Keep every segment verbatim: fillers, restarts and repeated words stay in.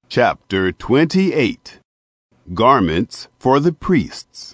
Chapter twenty-eight. Garments for the priests.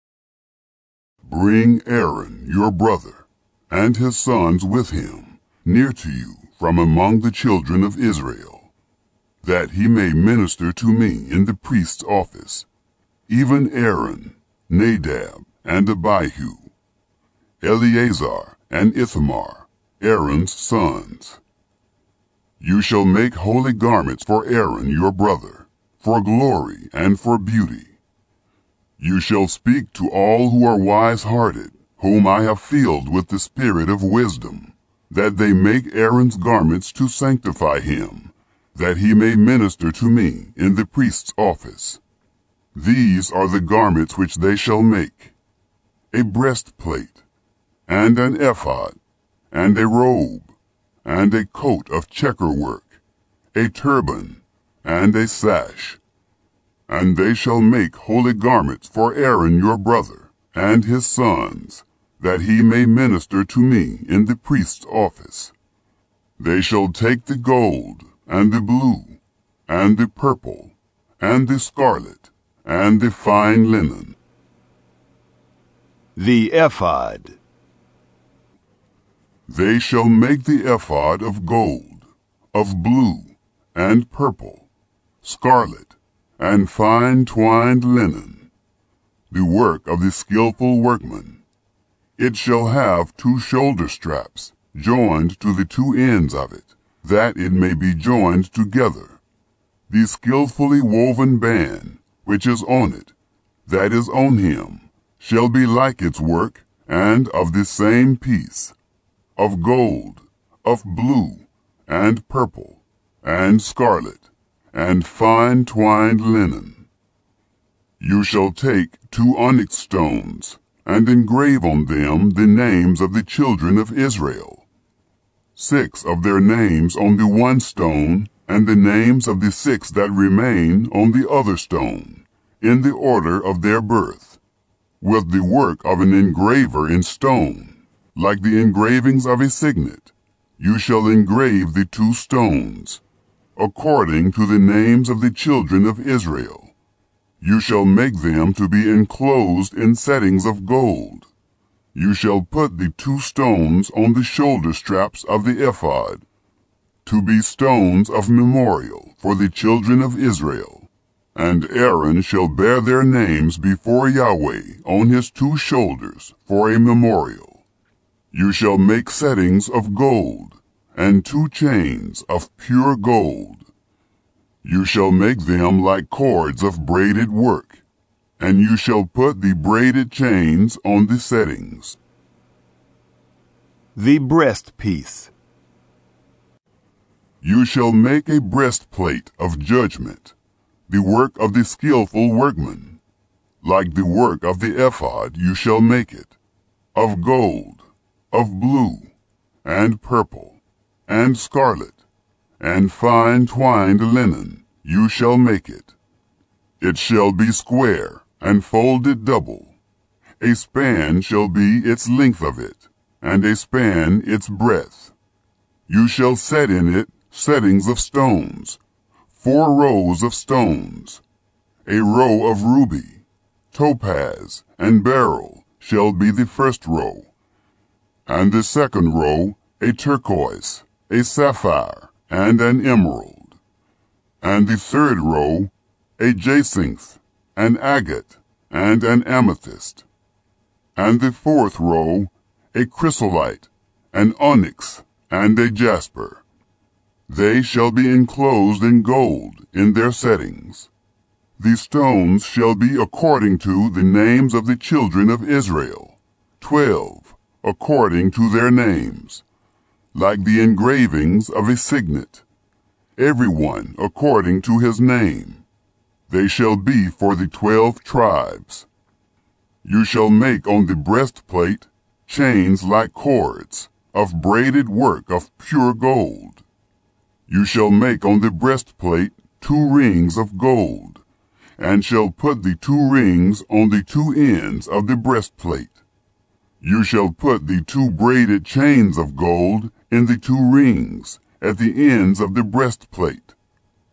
Bring Aaron your brother, and his sons with him, near to you from among the children of Israel, that he may minister to me in the priest's office, even Aaron, Nadab, and Abihu, Eleazar and Ithamar, Aaron's sons. You shall make holy garments for Aaron your brother, for glory and for beauty. You shall speak to all who are wise-hearted, whom I have filled with the spirit of wisdom, that they make Aaron's garments to sanctify him, that he may minister to me in the priest's office. These are the garments which they shall make: a breastplate, and an ephod, and a robe, and a coat of checker work, a turban, and a sash. And they shall make holy garments for Aaron your brother, and his sons, that he may minister to me in the priest's office. They shall take the gold, and the blue, and the purple, and the scarlet, and the fine linen. The ephod. They shall make the ephod of gold, of blue, and purple, scarlet, and fine twined linen, the work of the skillful workman. It shall have two shoulder straps, joined to the two ends of it, that it may be joined together. The skillfully woven band, which is on it, that is on him, shall be like its work, and of the same piece, of gold, of blue, and purple, and scarlet, and fine twined linen. You shall take two onyx stones, and engrave on them the names of the children of Israel, six of their names on the one stone, and the names of the six that remain on the other stone, in the order of their birth, with the work of an engraver in stone. Like the engravings of a signet, you shall engrave the two stones, according to the names of the children of Israel. You shall make them to be enclosed in settings of gold. You shall put the two stones on the shoulder straps of the ephod, to be stones of memorial for the children of Israel. And Aaron shall bear their names before Yahweh on his two shoulders for a memorial. You shall make settings of gold, and two chains of pure gold. You shall make them like cords of braided work, and you shall put the braided chains on the settings. The breastpiece. You shall make a breastplate of judgment, the work of the skillful workman. Like the work of the ephod you shall make it, of gold, of blue, and purple, and scarlet, and fine twined linen you shall make it. It shall be square, and folded double. A span shall be its length of it, and a span its breadth. You shall set in it settings of stones, four rows of stones. A row of ruby, topaz, and beryl shall be the first row, and the second row a turquoise, a sapphire, and an emerald, and the third row a jacinth, an agate, and an amethyst, and the fourth row a chrysolite, an onyx, and a jasper. They shall be enclosed in gold in their settings. The stones shall be according to the names of the children of Israel, twelve, according to their names, like the engravings of a signet, every one according to his name. They shall be for the twelve tribes. You shall make on the breastplate chains like cords, of braided work of pure gold. You shall make on the breastplate two rings of gold, and shall put the two rings on the two ends of the breastplate. You shall put the two braided chains of gold in the two rings at the ends of the breastplate.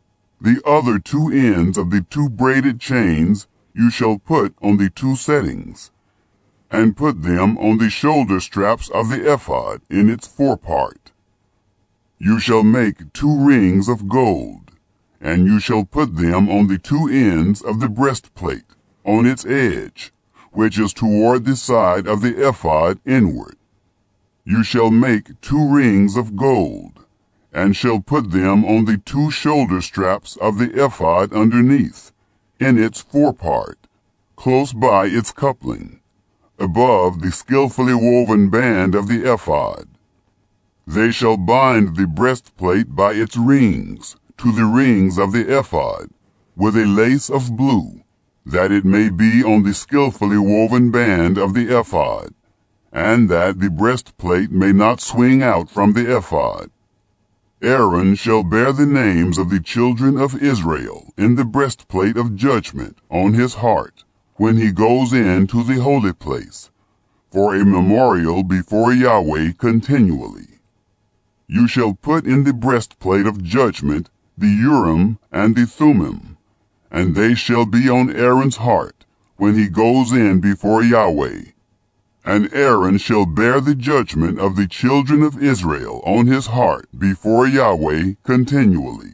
The other two ends of the two braided chains you shall put on the two settings, and put them on the shoulder straps of the ephod in its forepart. You shall make two rings of gold, and you shall put them on the two ends of the breastplate, on its edge, which is toward the side of the ephod inward. You shall make two rings of gold, and shall put them on the two shoulder straps of the ephod underneath, in its forepart, close by its coupling, above the skillfully woven band of the ephod. They shall bind the breastplate by its rings to the rings of the ephod, with a lace of blue, that it may be on the skillfully woven band of the ephod, and that the breastplate may not swing out from the ephod. Aaron shall bear the names of the children of Israel in the breastplate of judgment on his heart, when he goes in to the holy place, for a memorial before Yahweh continually. You shall put in the breastplate of judgment the Urim and the Thummim, and they shall be on Aaron's heart when he goes in before Yahweh. And Aaron shall bear the judgment of the children of Israel on his heart before Yahweh continually.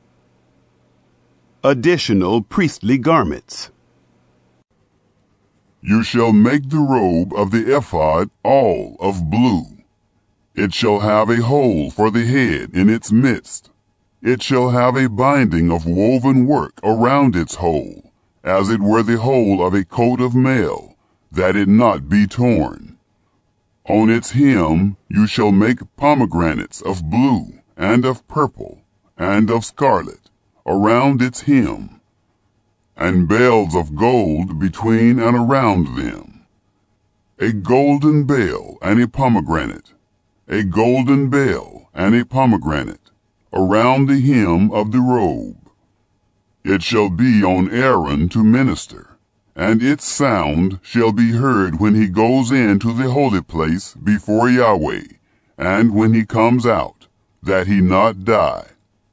Additional priestly garments. You shall make the robe of the ephod all of blue. It shall have a hole for the head in its midst. It shall have a binding of woven work around its hole, as it were the hole of a coat of mail, that it not be torn. On its hem you shall make pomegranates of blue, and of purple, and of scarlet, around its hem, and bells of gold between and around them. A golden bell and a pomegranate, a golden bell and a pomegranate, around the hem of the robe. It shall be on Aaron to minister, and its sound shall be heard when he goes into the holy place before Yahweh, and when he comes out, that he not die.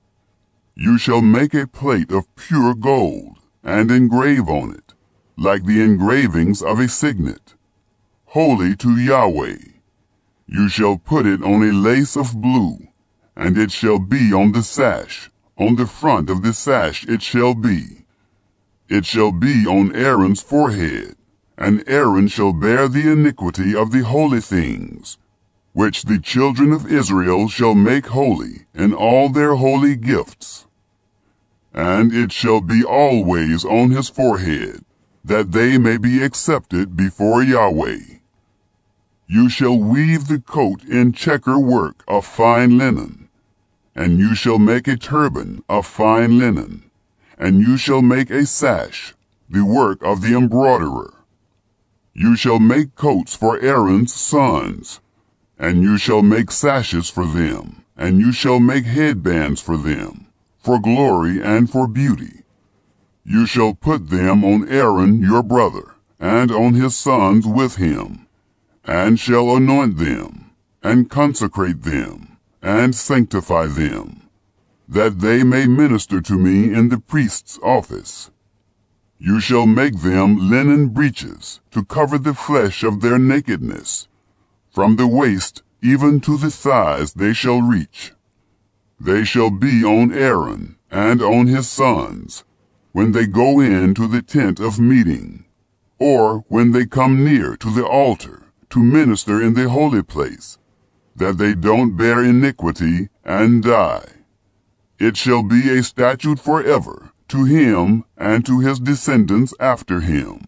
You shall make a plate of pure gold, and engrave on it, like the engravings of a signet, holy to Yahweh. You shall put it on a lace of blue, and it shall be on the sash, on the front of the sash it shall be. It shall be on Aaron's forehead, and Aaron shall bear the iniquity of the holy things, which the children of Israel shall make holy in all their holy gifts. And it shall be always on his forehead, that they may be accepted before Yahweh. You shall weave the coat in checker work of fine linen, and you shall make a turban of fine linen, and you shall make a sash, the work of the embroiderer. You shall make coats for Aaron's sons, and you shall make sashes for them, and you shall make headbands for them, for glory and for beauty. You shall put them on Aaron your brother, and on his sons with him, and shall anoint them, and consecrate them, and sanctify them, that they may minister to me in the priest's office. You shall make them linen breeches, to cover the flesh of their nakedness. From the waist even to the thighs they shall reach. They shall be on Aaron and on his sons, when they go in to the tent of meeting, or when they come near to the altar, to minister in the holy place, that they don't bear iniquity and die. It shall be a statute forever to him and to his descendants after him.